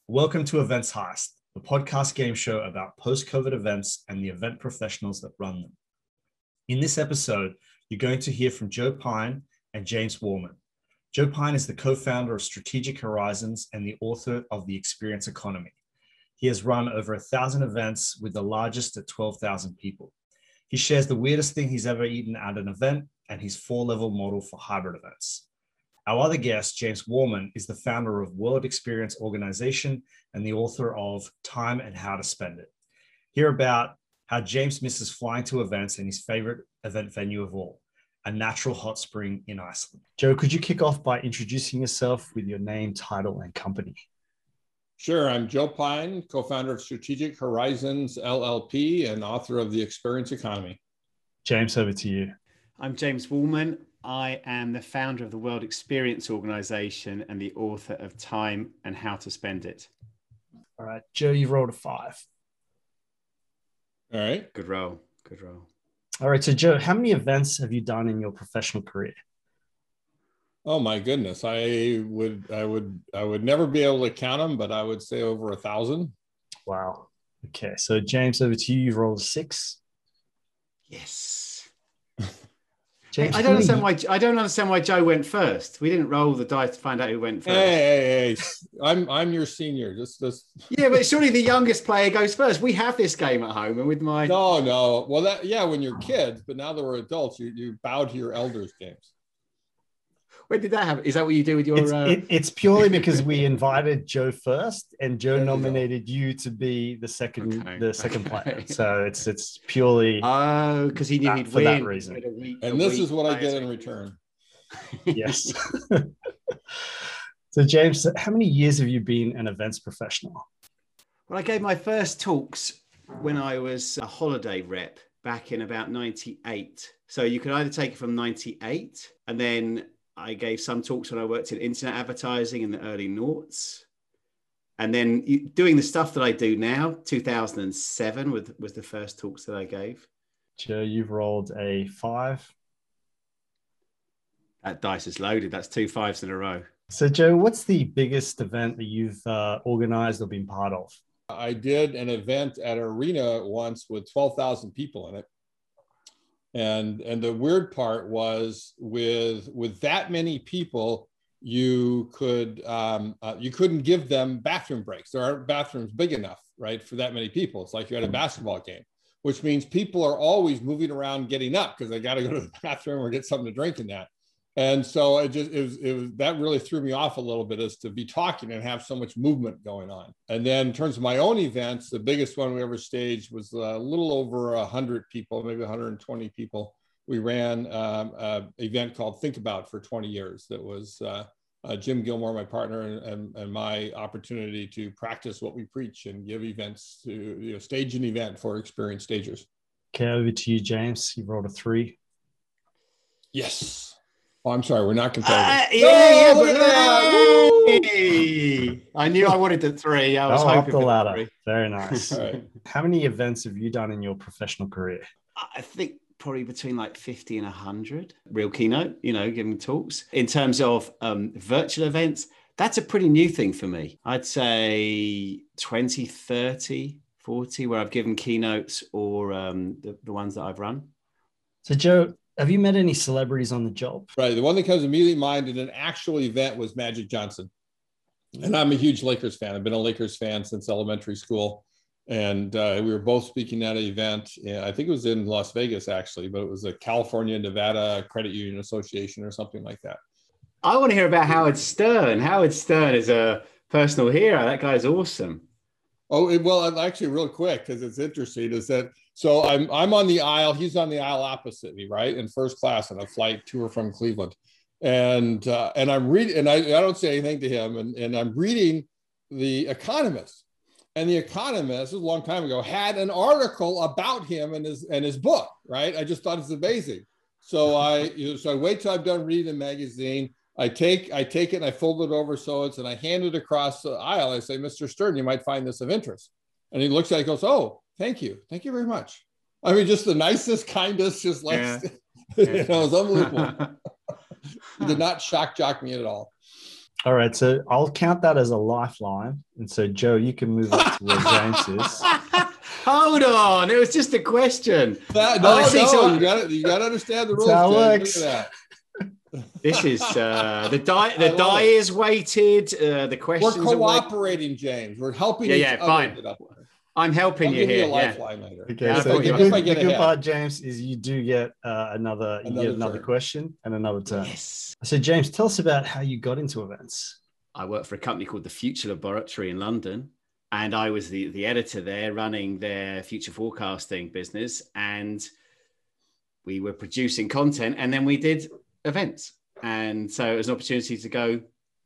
Welcome to Events Heist, the podcast game show about post-COVID events and the event professionals that run them. In this episode, you're going to hear from Joe Pine and James Warman. Joe Pine is the co-founder of Strategic Horizons and the author of The Experience Economy. He has run over 1,000 events, with the largest at 12,000 people. He shares the weirdest thing he's ever eaten at an event and his 4-level model for hybrid events. Our other guest, James Warman, is the founder of World Experience Organization and the author of Time and How to Spend It. Hear about how James misses flying to events and his favorite event venue of all, a natural hot spring in Iceland. Joe, could you kick off by introducing yourself with your name, title, and company? Sure. I'm Joe Pine, co-founder of Strategic Horizons, LLP, and author of The Experience Economy. James, over to you. I'm James Warman. I am the founder of the World Experience Organization and the author of Time and How to Spend It. All right, Joe, you rolled a 5. All right. Good roll. Good roll. All right, so Joe, how many events have you done in your professional career? Oh my goodness. I would never be able to count them, but I would say over 1,000. Wow. Okay, so James, over to you. You've rolled a 6. Yes. James, I don't understand why Joe went first. We didn't roll the dice to find out who went first. Hey. I'm your senior. Just Yeah, but surely the youngest player goes first. We have this game at home, and with my No. Well, when you're kids, but now that we're adults, you bow to your elders, James. When did that happen? Is that what you do with your? It's purely because we invited Joe first, and Joe nominated you to be the second player. So it's purely because he knew he'd for win that reason. And this is what I get in return. Yes. So James, how many years have you been an events professional? Well, I gave my first talks when I was a holiday rep back in about 98. So you could either take it from 98, and then I gave some talks when I worked in internet advertising in the early noughts. And then doing the stuff that I do now, 2007 was the first talks that I gave. Joe, you've rolled a 5. That dice is loaded. That's 2 5s in a row. So Joe, what's the biggest event that you've organized or been part of? I did an event at an arena once with 12,000 people in it. And the weird part was with that many people, you couldn't give them bathroom breaks. There aren't bathrooms big enough, right, for that many people. It's like you had a basketball game, which means people are always moving around, getting up because they got to go to the bathroom or get something to drink in that. And so it was that really threw me off a little bit, as to be talking and have so much movement going on. And then in terms of my own events, the biggest one we ever staged was a little over 100 people, maybe 120 people. We ran an event called Think About for 20 years. That was Jim Gilmore, my partner, and my opportunity to practice what we preach and give events to stage an event for experienced stagers. Okay, over to you, James. You rolled a 3. Yes. Oh, I'm sorry, we're not competitive. I knew I wanted the 3. I was hoping up the ladder. 3. Very nice. All right. How many events have you done in your professional career? I think probably between like 50 and 100. Real keynote, giving talks. In terms of virtual events, that's a pretty new thing for me. I'd say 20, 30, 40, where I've given keynotes or the ones that I've run. So Joe, have you met any celebrities on the job? Right. The one that comes immediately to mind in an actual event was Magic Johnson. And I'm a huge Lakers fan. I've been a Lakers fan since elementary school. And we were both speaking at an event. I think it was in Las Vegas, actually, but it was a California, Nevada Credit Union Association or something like that. I want to hear about Howard Stern. Howard Stern is a personal hero. That guy's awesome. Oh, well, actually, real quick, because it's interesting, is that so I'm on the aisle. He's on the aisle opposite me, right, in first class on a flight to or from Cleveland, and I'm reading, and I don't say anything to him, and I'm reading The Economist, and The Economist, this was a long time ago, had an article about him and his book, right? I just thought it's amazing. So I wait till I'm done reading the magazine. I take it and I fold it over and I hand it across the aisle. I say, Mr. Stern, you might find this of interest. And he looks at it and goes, oh, thank you. Thank you very much. I mean, just the nicest, kindest, just like, it was unbelievable. He did not shock jock me at all. All right, so I'll count that as a lifeline. And so, Joe, you can move up to where James is. Hold on, it was just a question. You got to understand the rules. How it James. works. Look at This is the die. The die is weighted. The questions. We're cooperating, James. We're helping. Yeah, fine. I'm helping you here. I'll give you a lifeline later. Okay, Yeah, so the good part, James, is you do get another question and another turn. Yes. So, James, tell us about how you got into events. I work for a company called the Future Laboratory in London, and I was the editor there, running their future forecasting business, and we were producing content, and then we did events, and so it was an opportunity to go,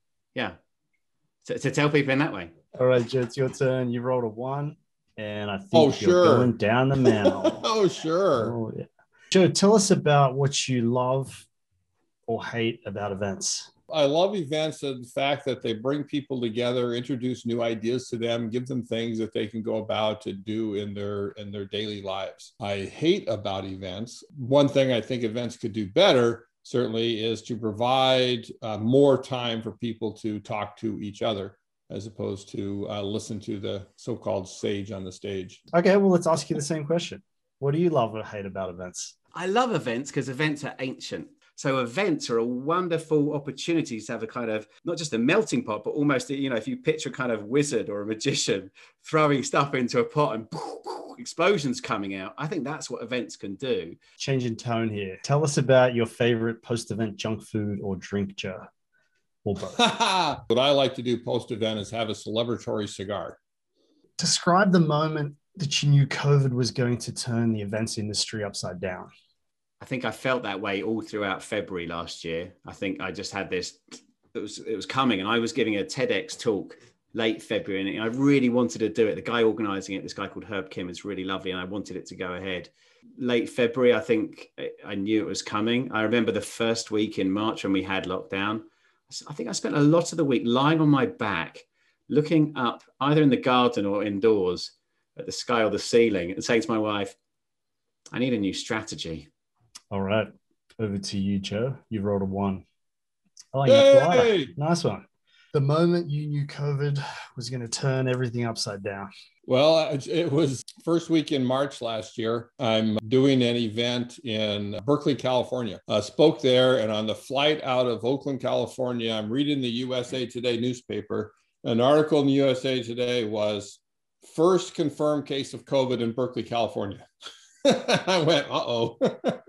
to tell people in that way. All right, Joe, it's your turn. You rolled a 1. And I think you're going down the manhole. Oh, sure. Oh, yeah. Joe, tell us about what you love or hate about events. I love events and the fact that they bring people together, introduce new ideas to them, give them things that they can go about to do in their daily lives. I hate about events. One thing I think events could do better, certainly, is to provide more time for people to talk to each other, as opposed to listen to the so-called sage on the stage. Okay, well, let's ask you the same question. What do you love or hate about events? I love events because events are ancient. So events are a wonderful opportunity to have a kind of, not just a melting pot, but almost, if you picture a kind of wizard or a magician throwing stuff into a pot and explosions coming out. I think that's what events can do. Changing tone here. Tell us about your favorite post-event junk food or drink, Joe. What I like to do post-event is have a celebratory cigar. Describe the moment that you knew COVID was going to turn the events industry upside down. I think I felt that way all throughout February last year. I think I just had this, it was coming, and I was giving a TEDx talk late February, and I really wanted to do it. The guy organizing it, this guy called Herb Kim, is really lovely, and I wanted it to go ahead. Late February, I think I knew it was coming. I remember the first week in March when we had lockdown. I think I spent a lot of the week lying on my back, looking up either in the garden or indoors at the sky or the ceiling, and saying to my wife, I need a new strategy. All right. Over to you, Joe. You rolled a 1. Oh, yeah. Nice one. The moment you knew COVID was going to turn everything upside down. Well, it was first week in March last year. I'm doing an event in Berkeley, California. Spoke there, and on the flight out of Oakland, California, I'm reading the USA Today newspaper. An article in the USA Today was first confirmed case of COVID in Berkeley, California. I went, uh-oh.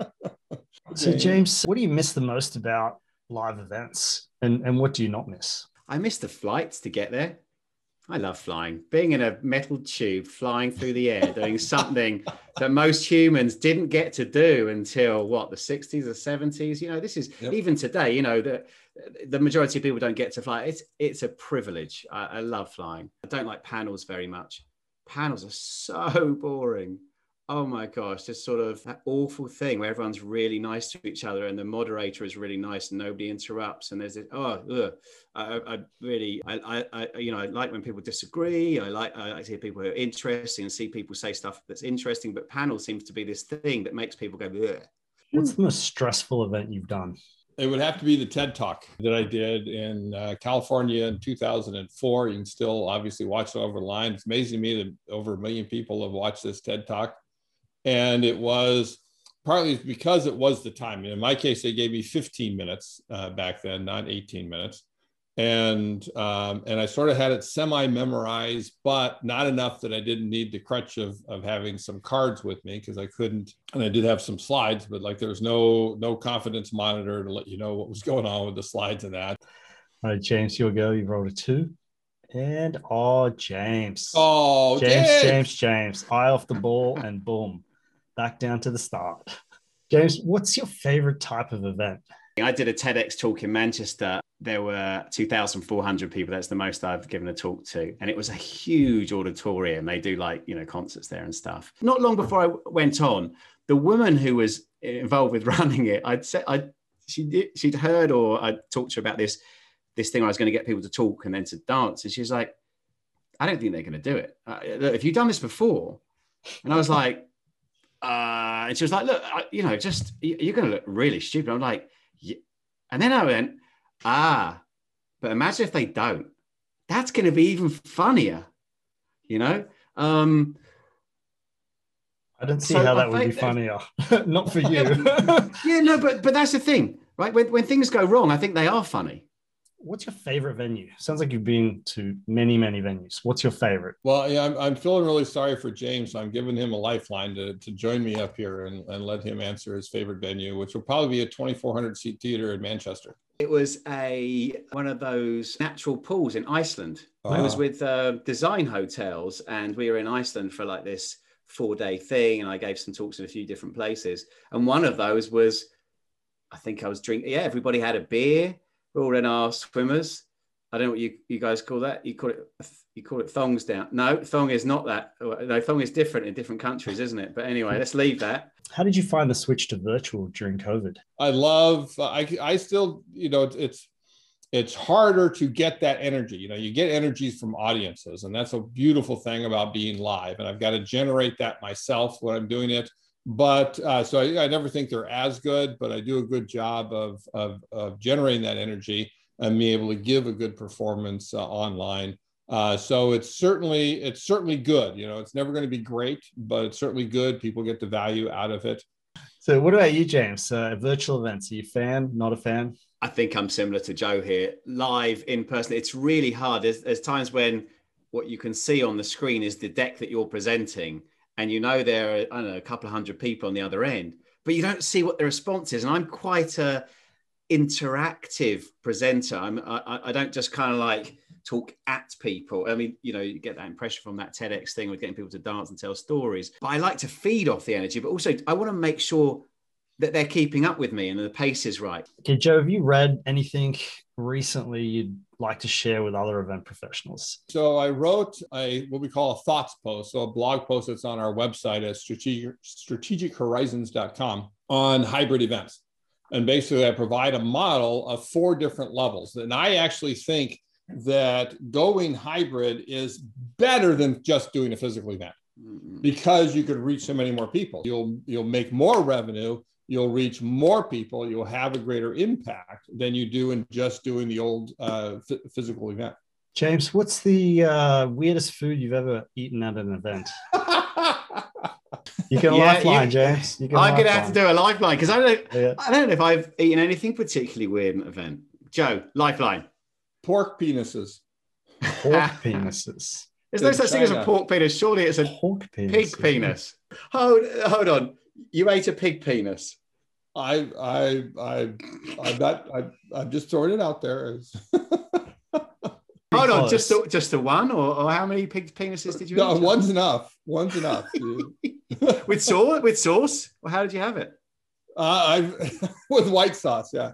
So, James, what do you miss the most about live events, and what do you not miss? I miss the flights to get there. I love flying. Being in a metal tube, flying through the air, doing something that most humans didn't get to do until, the 60s or 70s? This is, even today, the majority of people don't get to fly. It's a privilege. I love flying. I don't like panels very much. Panels are so boring. Oh my gosh, just sort of that awful thing where everyone's really nice to each other and the moderator is really nice and nobody interrupts. And there's this, I like when people disagree. I like to hear people who are interesting and see people say stuff that's interesting, but panel seems to be this thing that makes people go, ugh. What's the most stressful event you've done? It would have to be the TED Talk that I did in California in 2004. You can still obviously watch it over the line. It's amazing to me that over 1 million people have watched this TED Talk. And it was partly because it was the time. In my case, they gave me 15 minutes back then, not 18 minutes. And I sort of had it semi-memorized, but not enough that I didn't need the crutch of having some cards with me, because I couldn't, and I did have some slides, but like there was no confidence monitor to let you know what was going on with the slides and that. All right, James, you'll go. You rolled a 2. And James. Oh, James. Eye off the ball and boom, back down to the start. James, what's your favorite type of event? I did a TEDx talk in Manchester. There were 2,400 people. That's the most I've given a talk to. And it was a huge auditorium. They do concerts there and stuff. Not long before I went on, the woman who was involved with running it, she'd heard, or I talked to her about this thing where I was going to get people to talk and then to dance. And she was like, I don't think they're going to do it. Have you done this before? And I was like, and she was like, look, you're going to look really stupid. I'm like, yeah. And then I went, But imagine if they don't. That's going to be even funnier, you know? I don't see how that would be funnier. Not for you. Yeah, no, but that's the thing, right? When things go wrong, I think they are funny. What's your favorite venue? Sounds like you've been to many, many venues. What's your favorite? Well, yeah, I'm feeling really sorry for James. So I'm giving him a lifeline to join me up here and let him answer his favorite venue, which will probably be a 2,400 seat theater in Manchester. It was one of those natural pools in Iceland. I was with Design Hotels, and we were in Iceland for like this 4-day thing, and I gave some talks in a few different places. And one of those was, I think I was drinking. Yeah, everybody had a beer. We're all in our swimmers. I don't know what you guys call that. You call it thongs down. No, thong is not that. No, thong is different in different countries, isn't it? But anyway, let's leave that. How did you find the switch to virtual during COVID? I still, it's harder to get that energy. You get energies from audiences, and that's a beautiful thing about being live. And I've got to generate that myself when I'm doing it. But so I never think they're as good, but I do a good job of generating that energy and being able to give a good performance online. So it's certainly good. It's never going to be great, but it's certainly good. People get the value out of it. So what about you, James? Virtual events, are you a fan, not a fan? I think I'm similar to Joe here. Live, in person, it's really hard. There's times when what you can see on the screen is the deck that you're presenting, and there are, I don't know, a couple of hundred people on the other end, but you don't see what the response is. And I'm quite a interactive presenter. I don't just kind of like talk at people. I mean, you get that impression from that TEDx thing with getting people to dance and tell stories. But I like to feed off the energy, but also I want to make sure that they're keeping up with me and the pace is right. Okay, Joe, have you read anything recently you'd like to share with other event professionals? So I wrote what we call a thoughts post, so a blog post that's on our website at strategichorizons.com on hybrid events. And basically I provide a model of 4 different levels. And I actually think that going hybrid is better than just doing a physical event, because you could reach so many more people. You'll make more revenue. You'll reach more people. You'll have a greater impact than you do in just doing the old physical event. James, what's the weirdest food you've ever eaten at an event? You can lifeline, James. I'm going to have to do a lifeline because I don't know if I've eaten anything particularly weird in an event. Joe, lifeline. Pork penises. Pork penises. There's no such thing as a pork penis. Surely it's a pork penis, pig penis. Hold on. You ate a pig penis. I'm just throwing it out there. Hold on, just the one, or how many pig penises did you eat? No, one's enough. One's enough. With sauce, or how did you have it? With white sauce, yeah.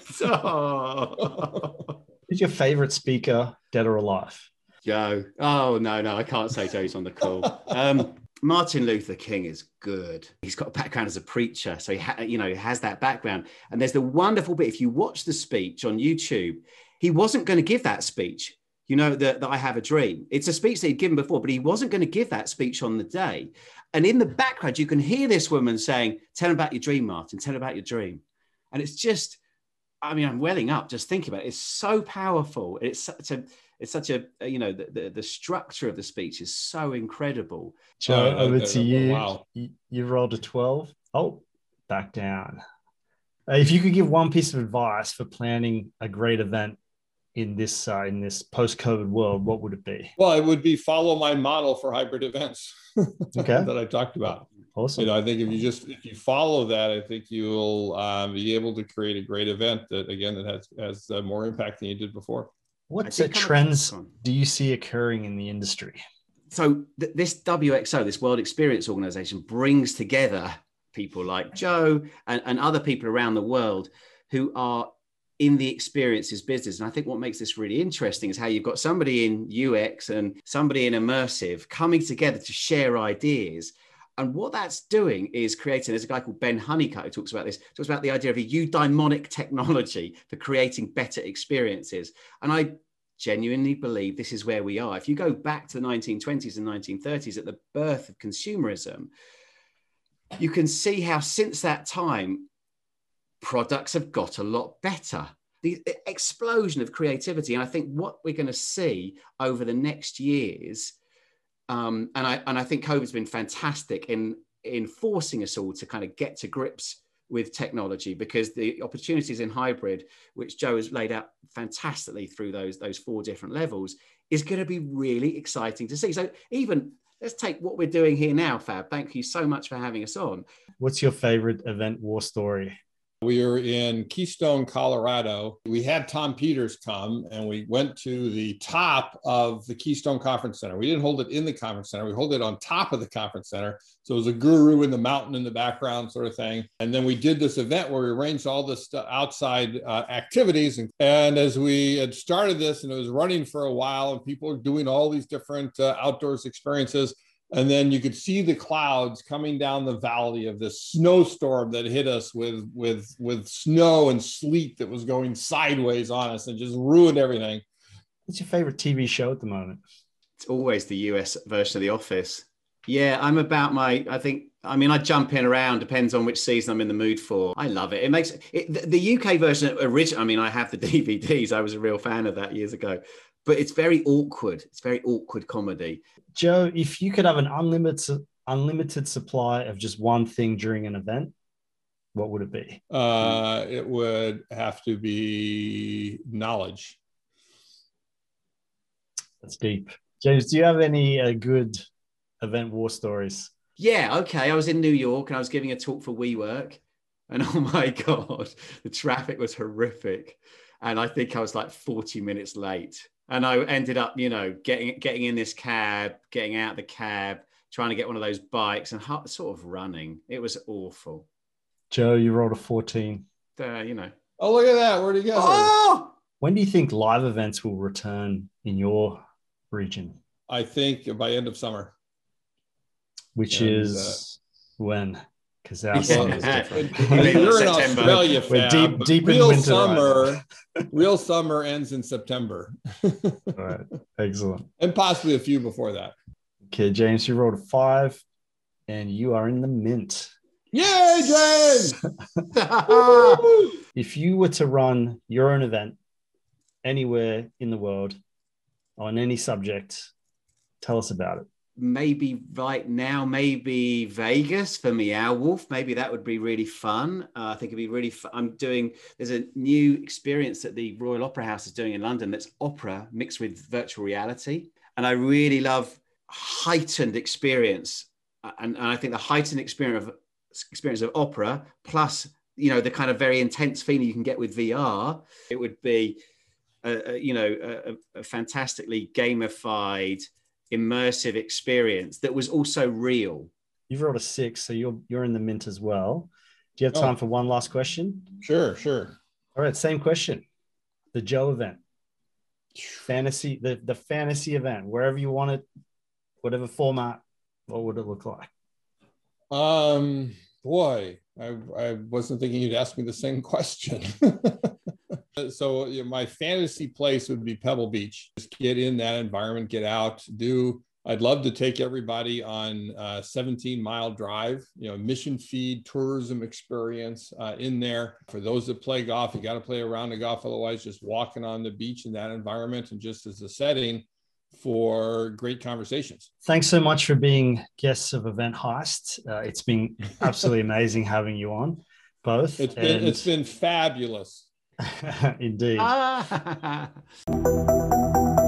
Oh. Who's your favorite speaker, dead or alive? Joe. Oh no, I can't say Joe's on the call. Martin Luther King is good. He's got a background as a preacher, so he has that background. And there's the wonderful bit. If you watch the speech on YouTube, he wasn't going to give that speech. That I have a dream. It's a speech that he'd given before, but he wasn't going to give that speech on the day. And in the background, you can hear this woman saying, "Tell him about your dream, Martin. Tell him about your dream." And it's just, I'm welling up just thinking about it. It's so powerful. It's such a the structure of the speech is so incredible. Joe, over to you. Wow. You rolled a 12. Oh, back down. If you could give one piece of advice for planning a great event in this post-COVID world, what would it be? Well, it would be follow my model for hybrid events okay. that I talked about. Awesome. I think if you follow that, I think you'll be able to create a great event that has more impact than you did before. What trends do you see occurring in the industry? So this WXO, this World Experience Organization, brings together people like Joe and other people around the world who are in the experiences business. And I think what makes this really interesting is how you've got somebody in UX and somebody in immersive coming together to share ideas. And what that's doing is creating, there's a guy called Ben Honeycutt who talks about the idea of a eudaimonic technology for creating better experiences. And I genuinely believe this is where we are. If you go back to the 1920s and 1930s at the birth of consumerism, you can see how since that time, products have got a lot better. the explosion of creativity. And I think what we're going to see over the next years, and I think COVID's been fantastic in forcing us all to kind of get to grips with technology, because the opportunities in hybrid, which Joe has laid out fantastically through those 4 different levels, is going to be really exciting to see. So even let's take what we're doing here now, Fab. Thank you so much for having us on. What's your favorite event war story? We were in Keystone, Colorado. We had Tom Peters come, and we went to the top of the Keystone Conference Center. We didn't hold it in the conference center. We hold it on top of the conference center. So it was a guru in the mountain in the background sort of thing. And then we did this event where we arranged all this outside activities. And as we had started this, and it was running for a while, and people were doing all these different outdoors experiences, and then you could see the clouds coming down the valley of this snowstorm that hit us with snow and sleet that was going sideways on us and just ruined everything. What's your favorite TV show at the moment? It's always the US version of The Office. Yeah, I'm about I jump in around, depends on which season I'm in the mood for. I love it. It makes it, the UK version original. I have the DVDs. I was a real fan of that years ago. But it's very awkward. It's very awkward comedy. Joe, if you could have an unlimited supply of just one thing during an event, what would it be? It would have to be knowledge. That's deep. James, do you have any good event war stories? Yeah, okay. I was in New York and I was giving a talk for WeWork. And oh my God, the traffic was horrific. And I think I was like 40 minutes late. And I ended up, getting in this cab, getting out the cab, trying to get one of those bikes and sort of running. It was awful. Joe, you rolled a 14. Oh, look at that. Where'd he go? Oh! When do you think live events will return in your region? I think by end of summer. Which is when? Because our sun is different. You're in Australia, We're Fab. deep real in winter. Summer, real summer ends in September. All right, excellent. And possibly a few before that. Okay, James, you rolled a 5, and you are in the mint. Yay, James! If you were to run your own event anywhere in the world on any subject, tell us about it. Maybe right now, maybe Vegas for Meow Wolf. Maybe that would be really fun. I think it'd be really fun. There's a new experience that the Royal Opera House is doing in London that's opera mixed with virtual reality. And I really love heightened experience. And I think the heightened experience of opera plus, the kind of very intense feeling you can get with VR, it would be, a fantastically gamified, immersive experience that was also real. You've rolled a 6, so you're in the mint as well. Do you have time for one last question? Sure. All right, same question. The Joe event, fantasy, the fantasy event, wherever you want it, whatever format, what would it look like? Boy, I wasn't thinking you'd ask me the same question. So my fantasy place would be Pebble Beach. Just get in that environment, get out, I'd love to take everybody on a 17-mile drive, mission feed tourism experience in there. For those that play golf, you got to play a round of golf. Otherwise, just walking on the beach in that environment and just as a setting for great conversations. Thanks so much for being guests of Event Heist. It's been absolutely amazing having you on, both. It's been fabulous. Indeed.